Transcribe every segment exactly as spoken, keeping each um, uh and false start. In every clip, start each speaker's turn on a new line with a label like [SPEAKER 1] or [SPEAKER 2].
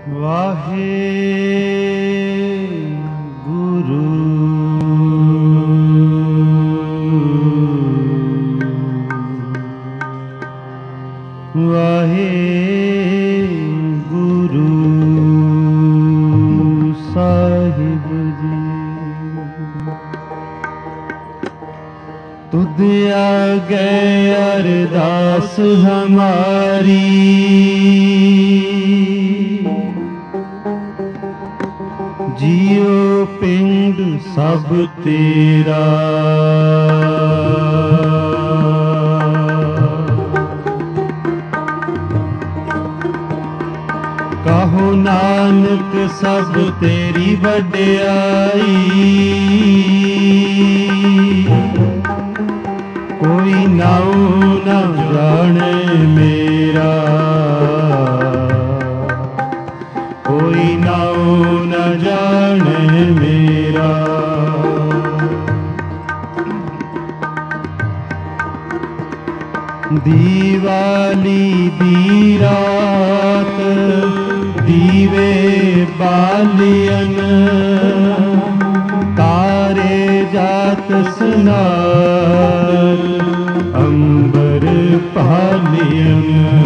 [SPEAKER 1] वाहे गुरु वाहे गुरु साहिब जी। तुद आगे अरदास हमारी, जियो पिंड सब तेरा। कहो नानक सब तेरी वड्याई, कोई नाऊ न जाने मेरा, कोई नाऊ न जाने मेरा। दीवाली दी रात दीवे बालियन, तारे जात स्नार अंबर पालियन।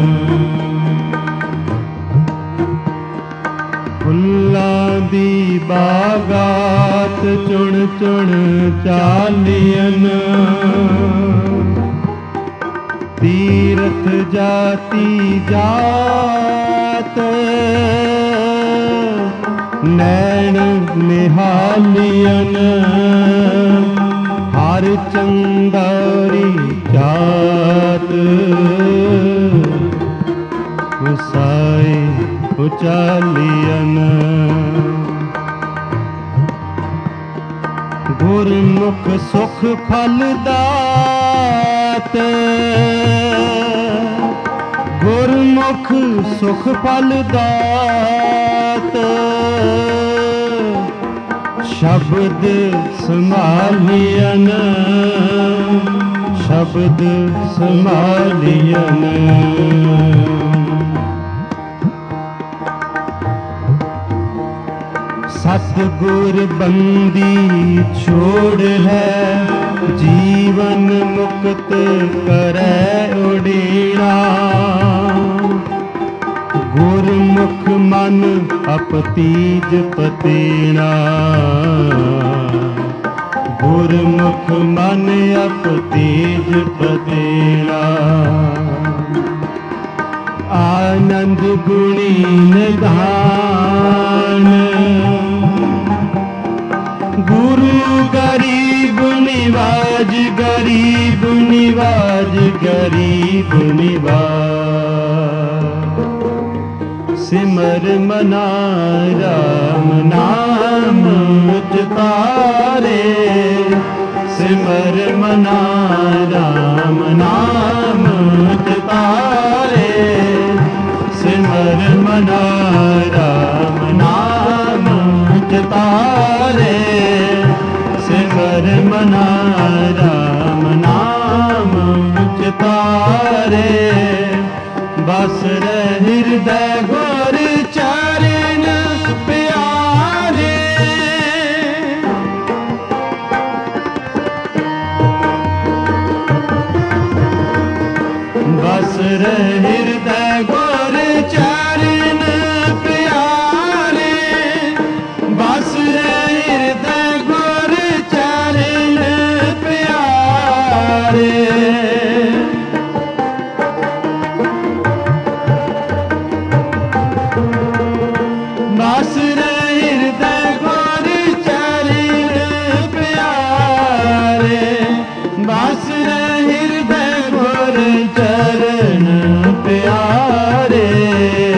[SPEAKER 1] फुल्लां दी बागात चुन चुन चालियन, तीरथ जाति जात नैन निहालियन। हर चंगारी जात उसाए उचालियन। गुरमुख सुख फल दात, गुरमुख सुख फल दात। शब्द संभालियन, शब्द संभालियन। सतगुर बंदी छोड़ है, जीवन मुक्त करे उड़ीना। गुरमुख मन अपतीज पतीना, गुरमुख मन अपतीज पतीना। आनंद गुणी निधान, गुरु गरीब निवाज, गरीब निवाज, गरीब निवाज। सिमर मना राम नाम चितारे, सिमर मना राम नाम चितारे। सिमर मना राम नाम चितारे, सिमर मना राम नाम चितारे। बस रह हृदय गोर चरण प्यारे, बस रह हृदय गोर चरण प्यारे। बस रह हृदय गोर चरण प्यारे। बस रह हृदय गोर चरण प्यारे। बस रह हृदय गोर चरण प्यारे।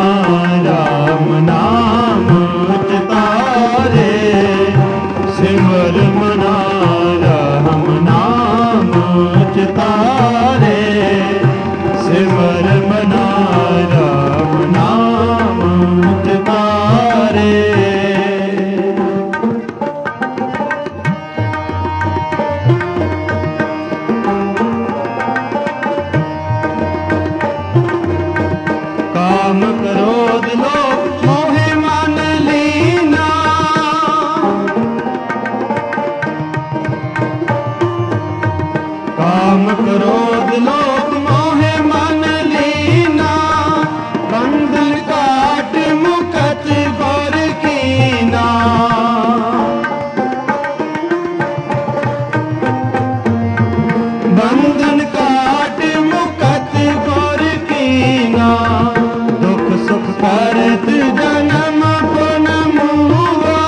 [SPEAKER 1] राम नाम चितारे सिमर मना राम नाम चितारे सिमर मना राम नाम चितारे काम क्रोध लोभ मोह मान लीना काम क्रोध लोभ मोह मान लीना बंधन काट मुकत गोर कीना बंधन काट मुकत गोर कीना दुख सुख करत जन्म पुन मुआ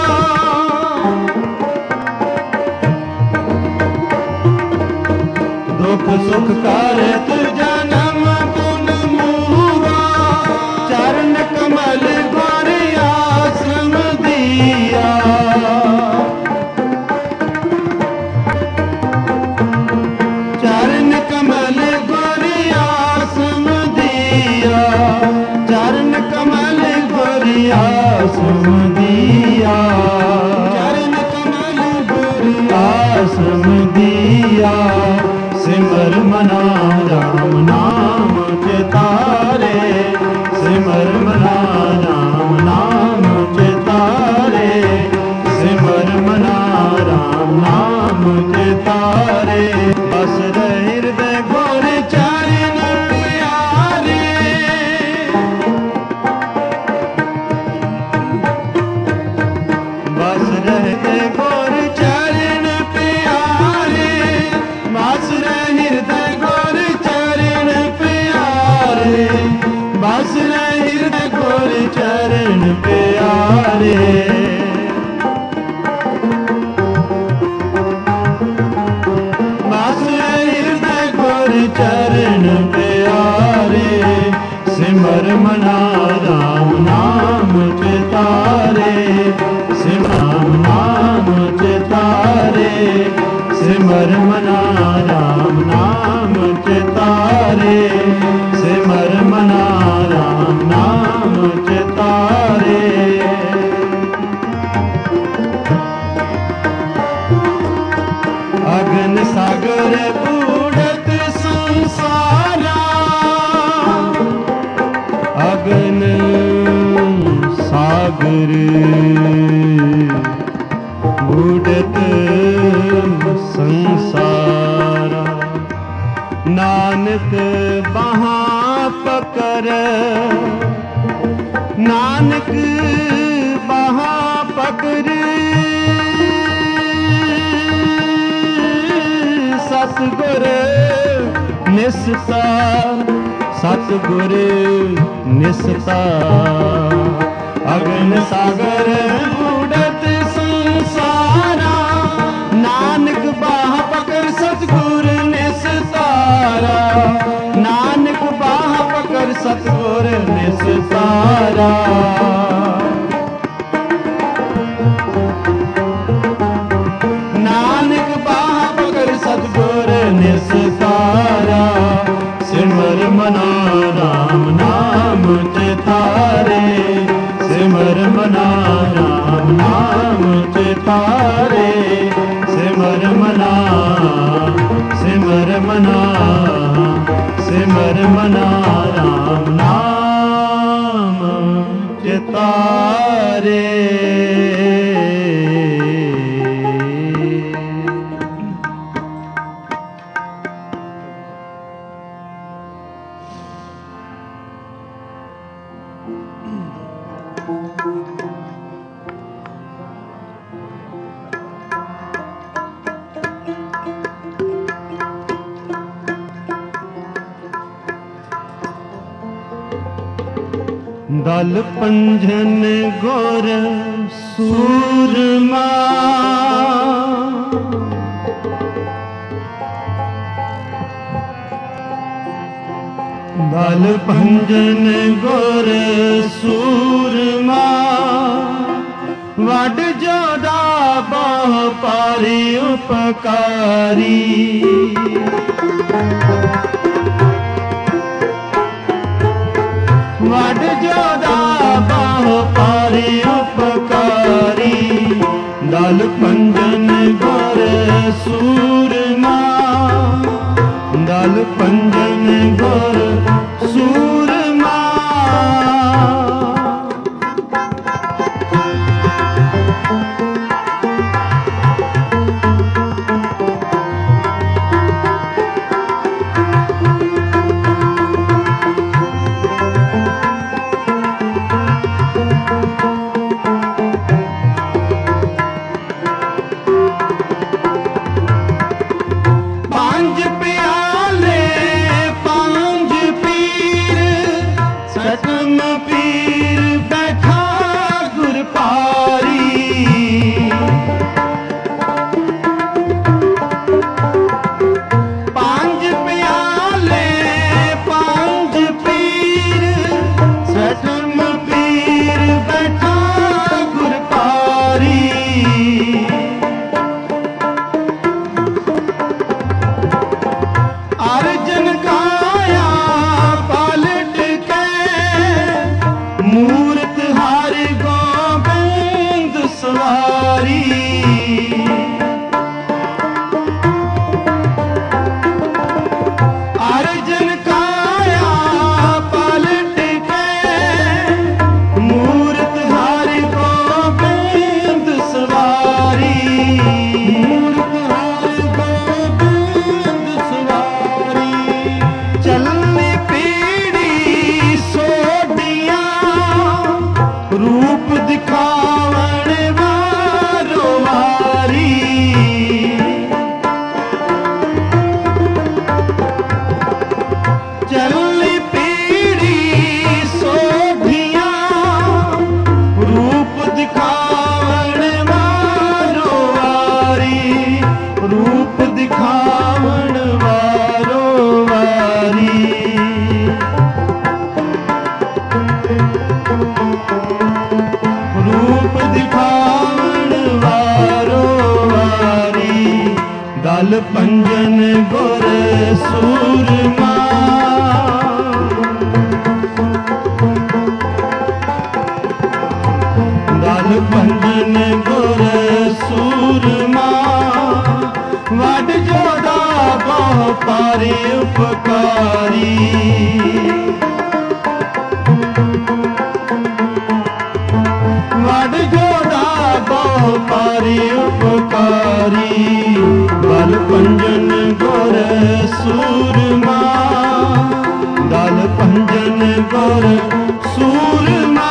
[SPEAKER 1] दुख सुख करत जन्म पुन मुआ चरण कमल गोर आश्रम दिया चरण कमल गोर आश्रम दिया चरण कमल गोर आश्रम दिया चरण कमल गोर आश्रम दिया सिमर मना राम नाम चितारे सिमर मना राम नाम चितारे सिमर मना राम नाम चितारे बस रहे हृदय गोर चरण प्यारे बस रहे गोर चरण प्यारे बस रहे हृदय गोर चरण प्यारे बस रहे हृदय गोर चरण प्यारे बस रहे हृदय गोर चरण प्यारे सिमर मना राम नाम चितारे सिमर नाम चितारे सिमर मना राम नाम चितारे सिमर मना राम नाम चितारे अगन सागर बूढ़त संसारा अगन सागर बूढ़त संसारा नानक बहा पकर नानक बहा पकर सतगुर निस्तार सतगुर निस्तार अगन सागर बूढ़त संसारा नानक बाह पकर सतगुर निस्तारा नानक बाह पकर सतगुर निस्तारा नानक बाह पकर सतगुर निस्तारा सिमर मना राम नाम चितारे सिमर मना राम नाम चितारे सिमर मना सिमर मना सिमर मना राम नाम चितारे दल पंजन गोर सूरमा दल पंजन गुर सूरमा वड जोदा बाह पारी उपकारी वड जोदा बाह पारी उपकारी दल पंजन गुर सूरमा दल पंजन गुर सूरमा दल पंजन गुर सूरमा दल पंजन गुर सूरमा वड जोदा बाह पारी उपकारी वड जोदा बाह पारी उपकारी दल पंजन गुर सूरमा दल पंजन गुर सूरमा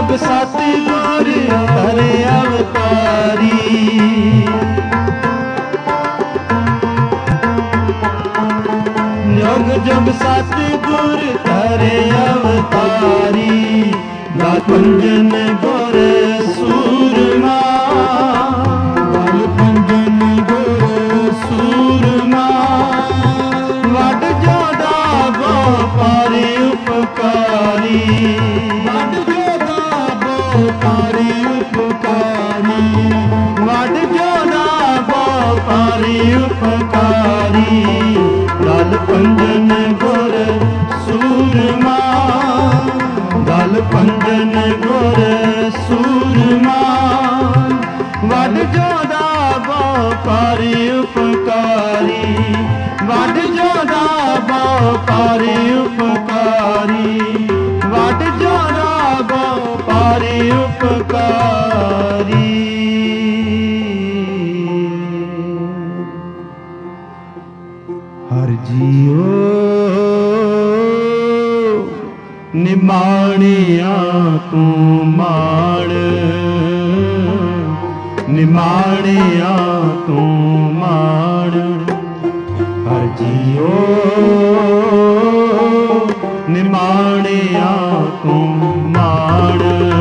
[SPEAKER 1] जब सतगुर करे अवतारी। योग जब सतगुर करे अवतारी। गाल पंजन गुर सूरमा, गाल पंजन गुर सूरमा। वड जोदा गोपारी उपकारी, वड जोदा गोपारी उपकारी। वड जोदा गोपारी उपकारी। गाल पंजन गुर सूरमा, गाल पंजन गुर सूरमा। वड जोदा गोपारी उपकारी, वड जोदा गोपारी उपकारी। वड जोदा गोपारी उपकारी। हर जियो निमाणिया तू माण, निमाणिया तू माण। हर जियो निमाणिया तू माण,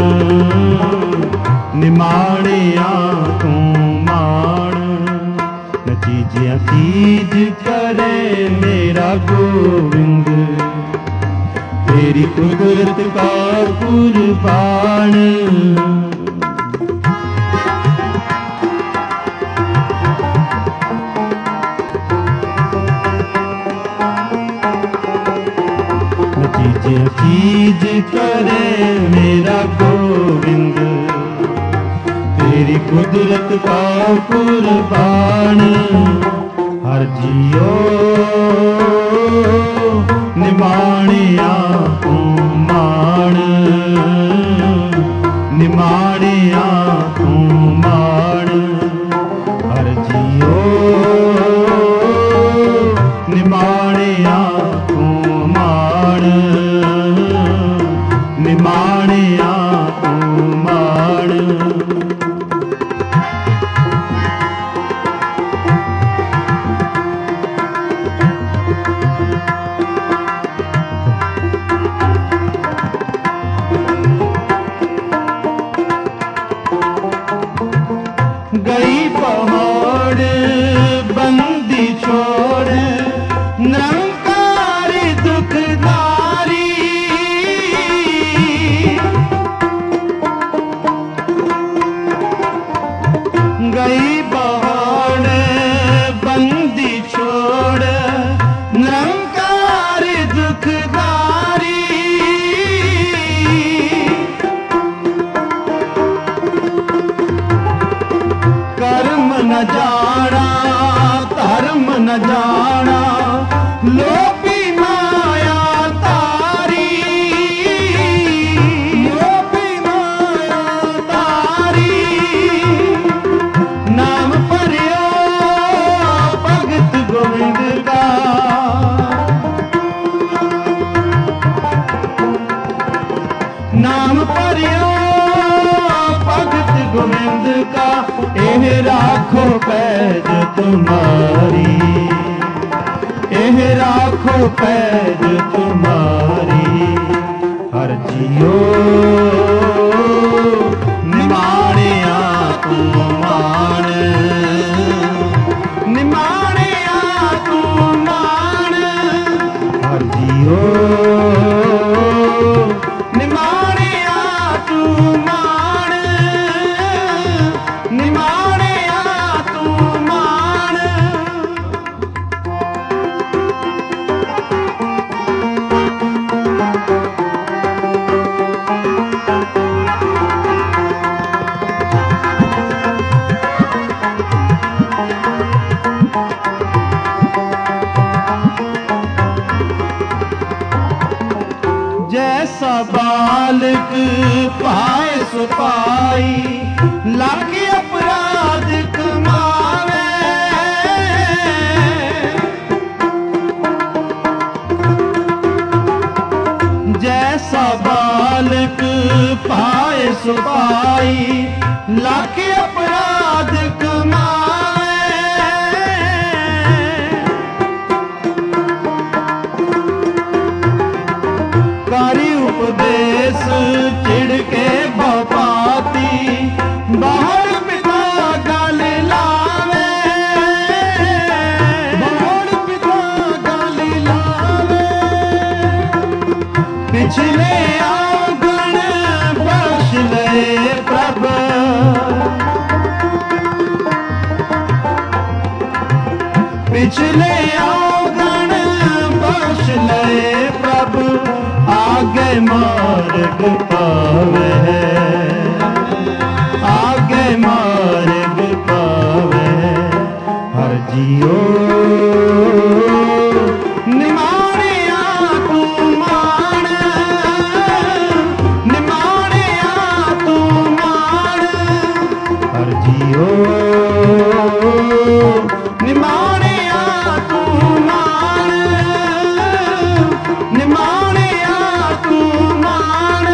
[SPEAKER 1] निमाणिया तू माण। नतीजिया चीज करे मेरा गोविंद, तेरी कुदरत का कुर्बान। नतीजे चीज करे मेरा गोविंद, तेरी कुदरत का कुर्बान। हर जियो निमाणिया तू माण, निमाणिया तू माण। हर जियो निमाणिया तू माण, निमाणिया तू माण। गई पहाड़ बंदी छोड़, निरंकारी दुखदारी। गई पहाड़ बंदी छोड़, निरंकारी दुखदारी। कर्म न जाना धर्म न जाना, लोभी माया तारी। लोभी माया तारी। नाम परियो भगत गोविंद का, नाम परियो भगत गोविंद का। एह राखो पैज तुम्हारी, एह राखो पैज तुम्हारी। हर जियो निमाणिया तू माण, निमाणिया तू माण। हर जियो निमाणिया तू माण, निमाणिया तू माण। जैसा बालक पाए सो पाई, लाख अपराध कमावे। जैसा बालक पाए सुपाई लाख अपराध कमावे कारी उपदेश चिड़के बपाती बाहर पिता गल लावे बाहर पिता गल लावे पिछले आंगन बख्श ले प्रभ पिछले आंगन बख्श ले प्रभ आगे मार्ग पावे आगे मार्ग पावे हर जियो निमाणिया तू मान निमाणिया तू मान हर जियो निमाणिया तू मान निमाणिया तू मान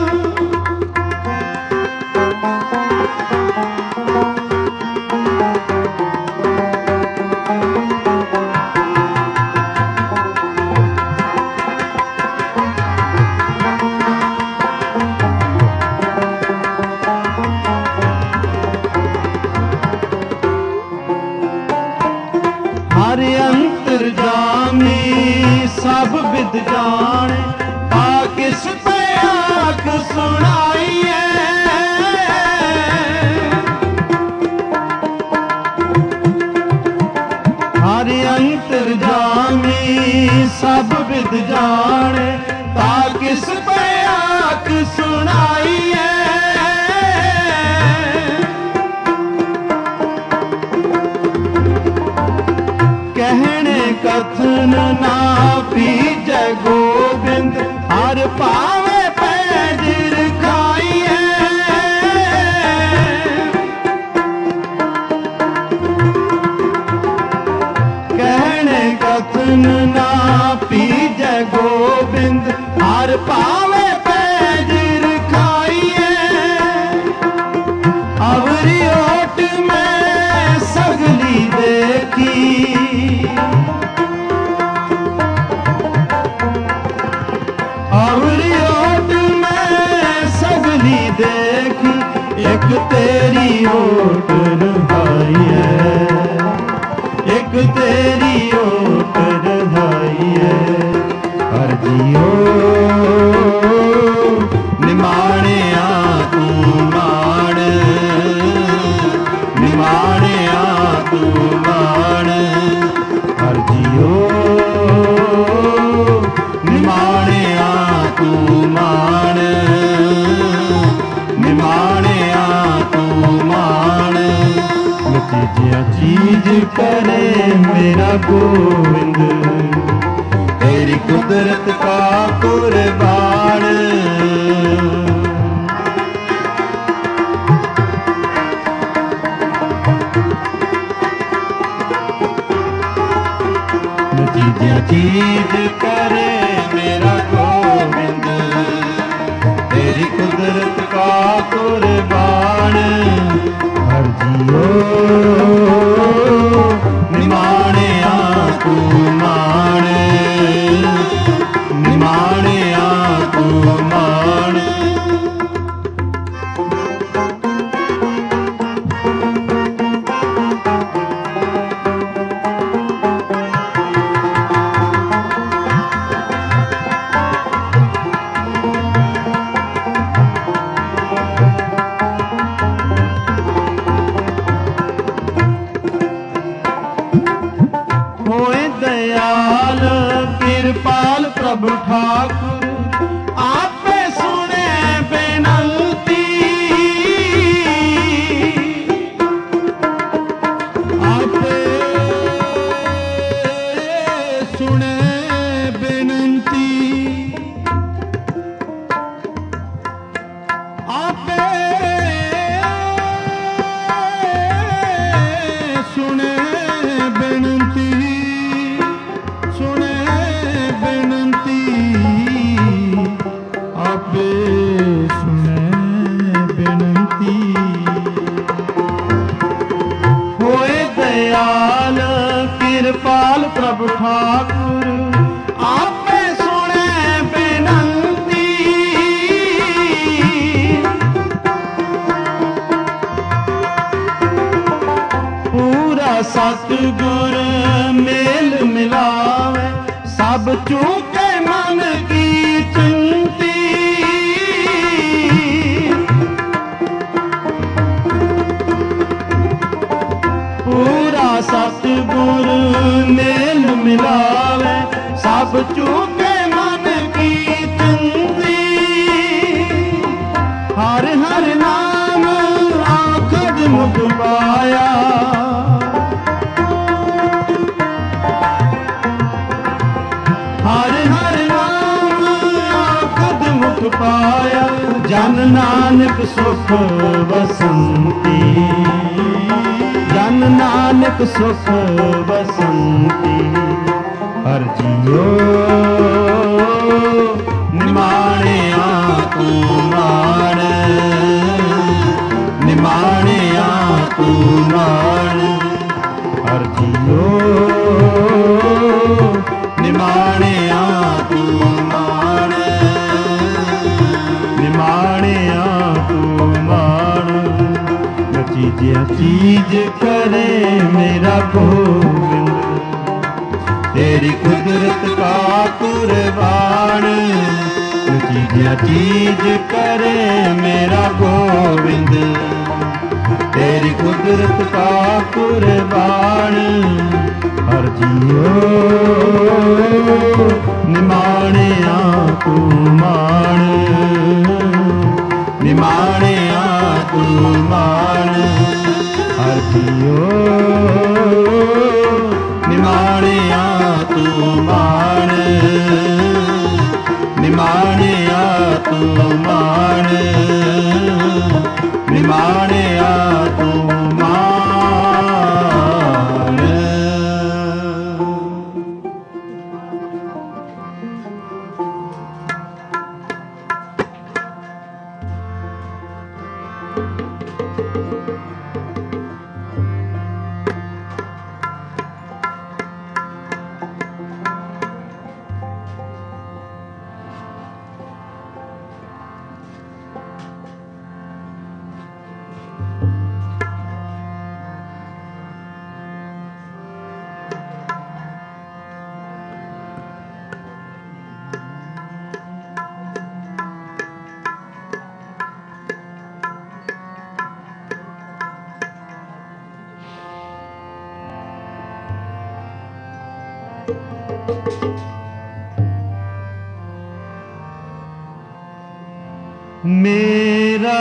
[SPEAKER 1] हर अंतर्जामी सब विद जाने पाकिस पे आख सुनाइए हर अंतर्जामी सब विद जाने पाकिस पे आख सुनाइए कहने कथन ना पीजे गोविंद हर पावे पैज खाइए कहने कथन ना पीजे गोविंद हर पावे पैज खाइए अवरी ओट में सगली देखी अवरी ओट में सगली देखी एक तेरी ओट रहाई है एक तेरी ओट रहाई है हर जियो निमाणिया तू मान निमाणिया तू मान हर जियो निमाणिया तू मान निमाणिया तू मान नतीजिया चीज करे मेरा गोविंद तेरी कुदरत का कुर्बान नतीजिया चीज करे मेरा गोविंद तेरी कुदरत का कुर्बान हर जियो निमाणिया तू मान निमाणिया तू मान दयाल कृपाल प्रभु ठाकुर आपे सुने बेनती आपे सुने बेनती आपे सुने बेनती सुने बेनती सतगुर मेल मिलावे, सब चूके मन की चिंती। पूरा सतगुर मेल मिलावे, सब चूके मन की चिंती। हर हर नाम आखद मुख पाया, हर हर नाम आखद मुख पाया। जन नानक सुख बसंती, जन नानक सुख बसंती। हर जियो निमाणिया तू माण, निमाणिया तू माण। हर जियो निमाणिया तू माण, निमाणिया तू माण। चीज़ चीज करे मेरा गोविंद, तेरी कुदरत का कुर्बान। चीज़ चीज करे मेरा गोविंद, तेरी कुदरत का कुर्बान। हर जियो निमाणिया तू माण, निमाणिया तू माण। हर जियो निमाणिया तू माण, निमाणिया तू माण, निमाणिया तू माण। मेरा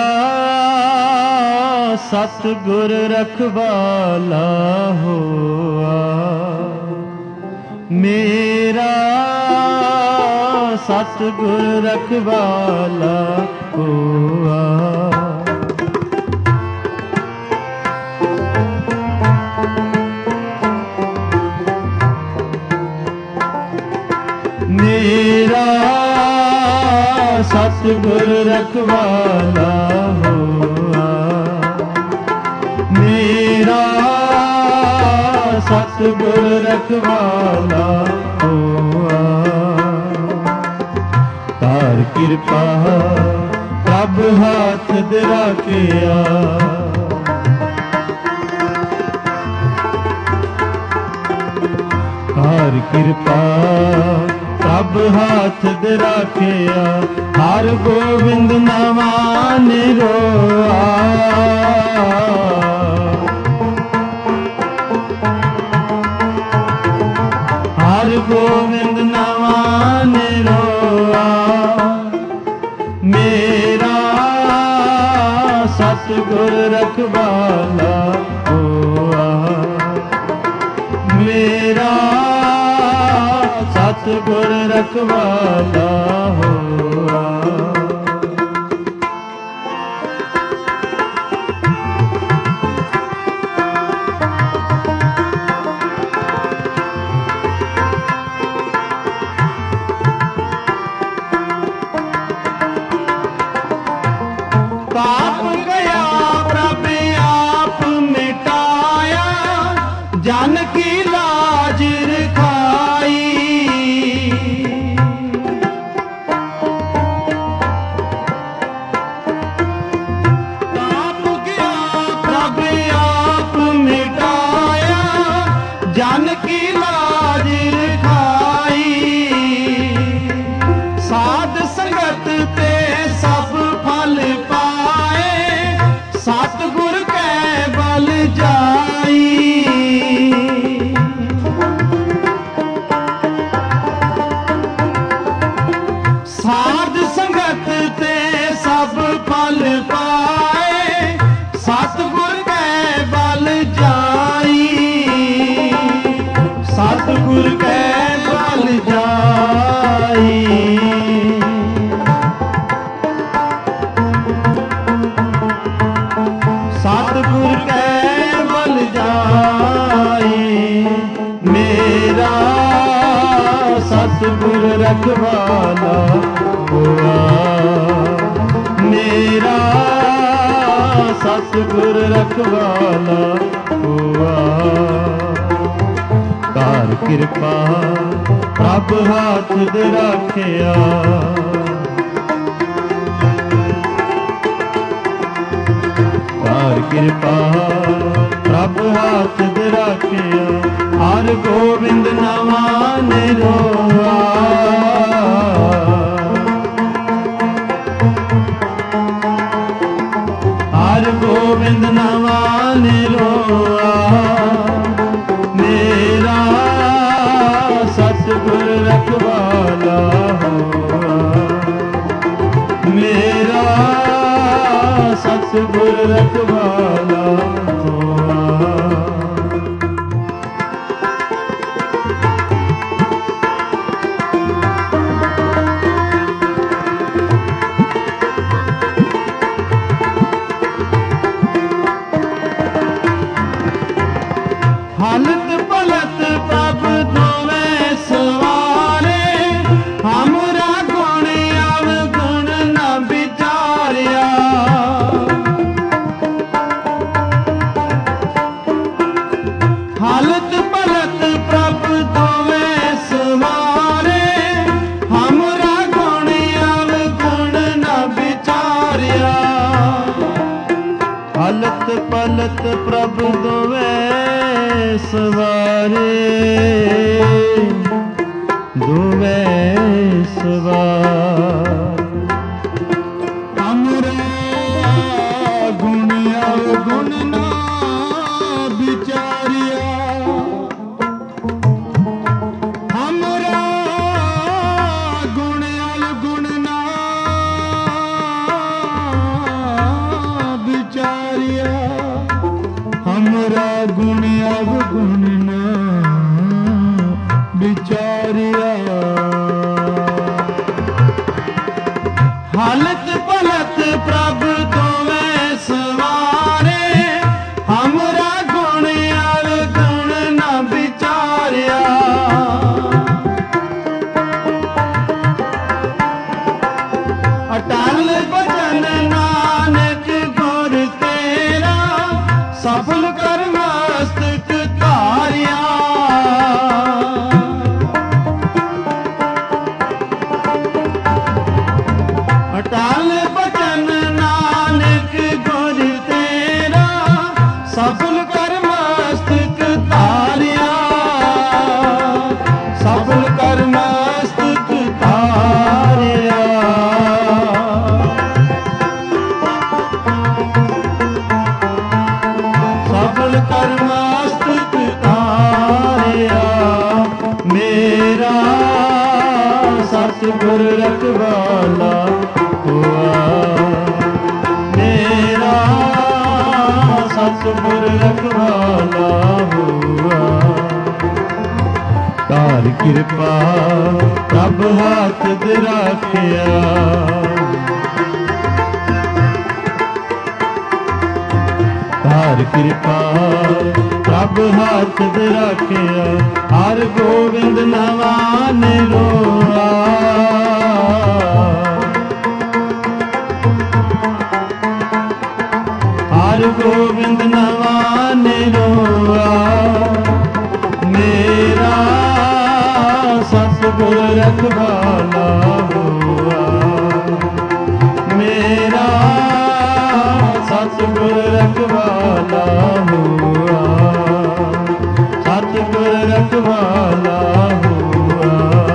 [SPEAKER 1] सतगुर रखवाला होआ, मेरा सतगुर रखवाला होआ। मेरा सतगुर रखवाला होआ, मेरा सतगुर रखवाला होआ। तार कृपा प्रभ हाथ दरा किया, तार कृपा प्रभ हाथ दरा किया। हर गोविंद नवा निरोआ, हर गोविंद नवा निरोआ। मेरा सतगुर रखवाला होआ, मेरा सतगुर रखवाला होआ। पाप गया प्रभ आप मिटाया, जन की लाज रखाई। ਰਖਵਾਲਾ ਹੋਆ। ਮੇਰਾ ਸਤਿਗੁਰ ਰਖਵਾਲਾ ਹੋਆ। ਧਾਰ ਕਿਰਪਾ ਪ੍ਰਭ ਹੱਥ ਦੇ ਰਾਖਿਆ। ਧਾਰ ਕਿਰਪਾ ਪ੍ਰਭ ਹੱਥ ਦੇ ਰਾਖਿਆ। ਹਰ ਗੋਬਿੰਦ ਨਵਾਂ ਨਿਰੋਆ। ਹਰ ਗੋਬਿੰਦ ਨਵਾਂ ਨਿਰੋਆ। ਮੇਰਾ ਸਤਿਗੁਰ ਰਖਵਾਲਾ ਹੋਆ। ਮੇਰਾ ਸਤਿਗੁਰ ਰਖਵਾਲਾ ਹੋਆ। ਹਲਤ ਪਲਤ ਪ੍ਰਭ ਦੋਵੇਂ ਸਵਾਰੇ। ਹਮਰਾ ਗੁਣ ਅਵਗੁਣ ਨ ਵਿਚਾਰਿਆ। ਹਲਤ ਪਲਤ ਪ੍ਰਭ ਦੋਵੇਂ ਸਵਾਰੇ। ਹਮਰਾ ਗੁਣ ਅਵਗੁਣ ਨ ਵਿਚਾਰਿਆ। ਹਲਤ ਪਲਤ ਪ੍ਰਭ ਦੋਵੇਂ ਸਵਾਰੇ। ਦੋਵੇਂ ਸਵਾਰ ਹਮਰਾ ਗੁਣ ਅਵਗੁਣ ਨਾ ਵਿਚਾਰਿਆ। ਹਮਰਾ ਗੁਣ ਅਵਗੁਣ ਨਾ ਵਿਚਾਰਿਆ। ਹਮਰਾ ਗੁਣ ਅਵਗੁਣ ਨਾ ਵਿਚਾਰਿਆ। ਹਲਤ ਪਲਤ ਪ੍ਰਭ ਦੋਵੇਂ ਸਵਾਰੇ। ਹਮਰਾ ਗੁਣ ਅਵਗੁਣ ਨਾ ਵਿਚਾਰਿਆ। ਅਟਲ ਭਜਨ ਨਾਨਕ ਗੁਰ ਤੇਰਾ। ਸਫਲ ਕਰ ਮਸਤਕ ਧਾਰਿਆ। ਅਟਲ ਭਜਨ ਨਾਨਕ ਗੁਰ ਤੇਰਾ। ਸਫਲ ਕਰ ਮਸਤਕ ਧਾਰਿਆ। ਸਫਲ ਕਰ ਮਸਤਕ ਧਾਰਿਆ। ਸਫਲ ਕਰ ਮਸਤਕ ਧਾਰਿਆ। ਮੇਰਾ ਸਤਿਗੁਰ ਰਖਵਾਲਾ ਹੋਆ। ਮੇਰਾ ਸਤਿਗੁਰ ਰਖਵਾਲਾ ਹੋਆ। ਧਾਰ ਕਿਰਪਾ ਪ੍ਰਭ ਹੱਥ ਦੇ ਰਾਖਿਆ। ਧਾਰ ਕਿਰਪਾ ਪ੍ਰਭ ਹੱਥ ਦੇ ਰਾਖਿਆ। ਹਰ ਗੋਬਿੰਦ ਨਵਾਂ ਨਿਰੋਆ। ਹਰ ਗੋਬਿੰਦ ਨਵਾਂ ਨਿਰੋਆ। ਮੇਰਾ ਸਤਿਗੁਰ ਰਖਵਾਲਾ ਹੋਆ। ਮੇਰਾ ਸਤਿਗੁਰ ਰਖਵਾਲਾ ਹੋਆ। ਸਤਿਗੁਰ ਰਖਵਾਲਾ ਹੋਆ।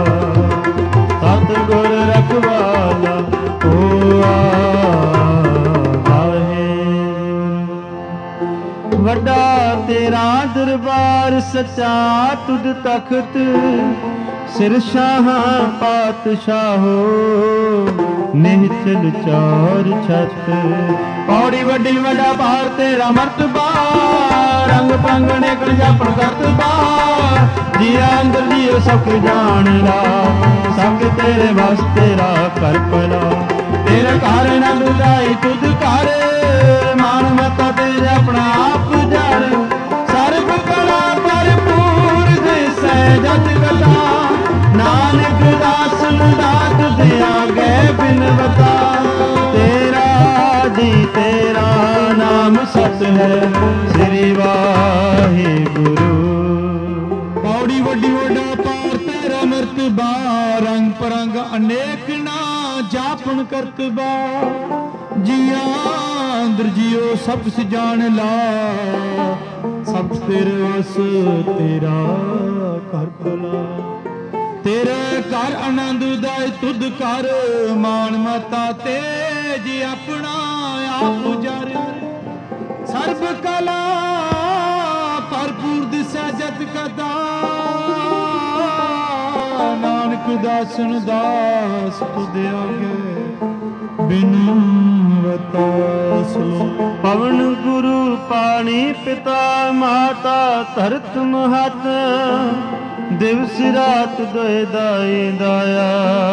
[SPEAKER 1] ਸਤਿਗੁਰ ਰਖਵਾਲਾ ਹੋਆ। ਵੱਡਾ ਤੇਰਾ ਦਰਬਾਰ ਸੱਚਾ ਤੁਧ ਤਖਤ। ਸਿਰ ਸ਼ਾਹਾਂ ਪਾਤਸ਼ਾਹੋ ਨਿਹਚਲ ਚੌਰ ਛਤ। ਪੌੜੀ ਵੱਡੀ ਵੱਡਾ ਭਾਰ ਤੇਰਾ ਮਰਤਬਾ। ਰੰਗ ਪੰਗਣੇ ਕਣ ਜਾਪਣ ਕਰਤਬਾ। ਜੀਆ ਅੰਦਰ ਜੀਓ ਸਭ ਜਾਣਦਾ। ਸਭ ਤੇਰੇ ਵਸ ਤੇਰਾ ਕਰ ਭਲਾ। ਤੇਰੇ ਘਰ ਨੰਦ ਜਾਈ ਤੁਧ ਘਰ। ਮਾਨ ਮਤਾ ਤੇਰੇ ਆਪਣਾ ਆਪ ਜੜ। ਸਰਬ ਕਲਾ ਭਰਪੂਰ ਦਿਸੈ ਜਤ ਕਲਾ। ਨਾਨਕ ਦਾਸ ਦਾਤ ਦਿਆਂਗੇ ਬਿਨਵਤਾ ਤੇਰਾ ਜੀ ਤੇਰਾ ਨਾਮ ਸਤ ਹੈ ਸ੍ਰੀ ਵਾਹਿਗੁਰੂ। ਪੌੜੀ ਵੱਡੀ ਵੱਡਾ ਪਾਰ ਤੇਰਾ ਮਰਤਬਾ ਰੰਗ ਪਰੰਗ ਅਨੇਕ ਨਾ ਜਾਪਣ ਕਰਤਬਾ ਜੀਆਂ ਅੰਦਰ ਜਿਉ ਸਭ ਕੁਛ ਜਾਣ ਲਾ ਸਭ ਤੇਰੇ ਵਸ ਤੇਰਾ ਘਰ ਭਲਾ ਤੇਰੇ ਘਰ ਆਨੰਦ ਉਦਾਇ ਤੁਧ ਕਰ ਮਾਨ ਮਤਾ ਤੇਜ ਆਪਣਾ ਆਪ ਉਜਾਰ ਸਰਬ ਕਲਾ ਭਰਪੂਰ ਦਿਸੈ ਜਤ ਕਦਾ ਨਾਨਕ ਦਾਸਨ ਦਾਸ ਤੁਧ ਆਗੇ ਬਿਨਵਤਾ ਸੋ ਪਵਨ ਗੁਰੂ ਪਾਣੀ ਪਿਤਾ ਮਾਤਾ ਧਰਤ ਮਹਤ ਦਿਵਸ ਰਾਤ ਦੋਇ ਦਾਈ ਦਾਇਆ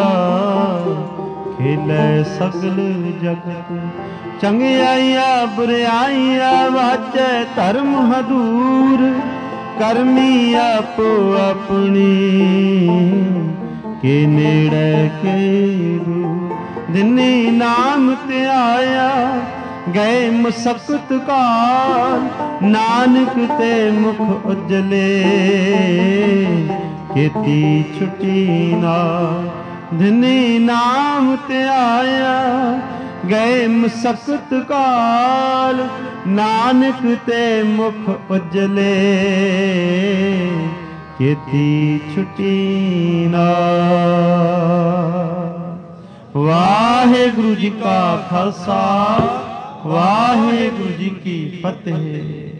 [SPEAKER 1] ਖੇਲੇ ਸਗਲ ਜਗਤ ਚੰਗਿਆਈਆਂ ਬੁਰਿਆਈਆਂ ਵਾਚੈ ਧਰਮ ਹਦੂਰ ਕਰਮੀ ਆਪੋ ਆਪਣੀ ਕੇ ਨੇੜੇ ਕੇ ਰੂ ਦਿਨੀ ਨਾਮ ਧਿਆਇਆ ਗਏ ਮੁਸਕਤ ਕਾਲ ਨਾਨਕ ਤੇ ਮੁਖ ਉਜਲੇ ਕੀਤੀ ਛੁਟੀ ਨਾ ਦਿਨੀ ਨਾਮ ਧਿਆਇਆ ਗਏ ਮੁਸਕਤ ਕਾਲ ਨਾਨਕ ਤੇ ਮੁਖ ਉਜਲੇ ਕੀਤੀ ਛੁਟੀ ਨਾ। ਵਾਹਿਗੁਰੂ ਜੀ ਕਾ ਖਾਲਸਾ ਵਾਹਿਗੁਰੂ ਜੀ ਕੀ ਫਤਿਹ।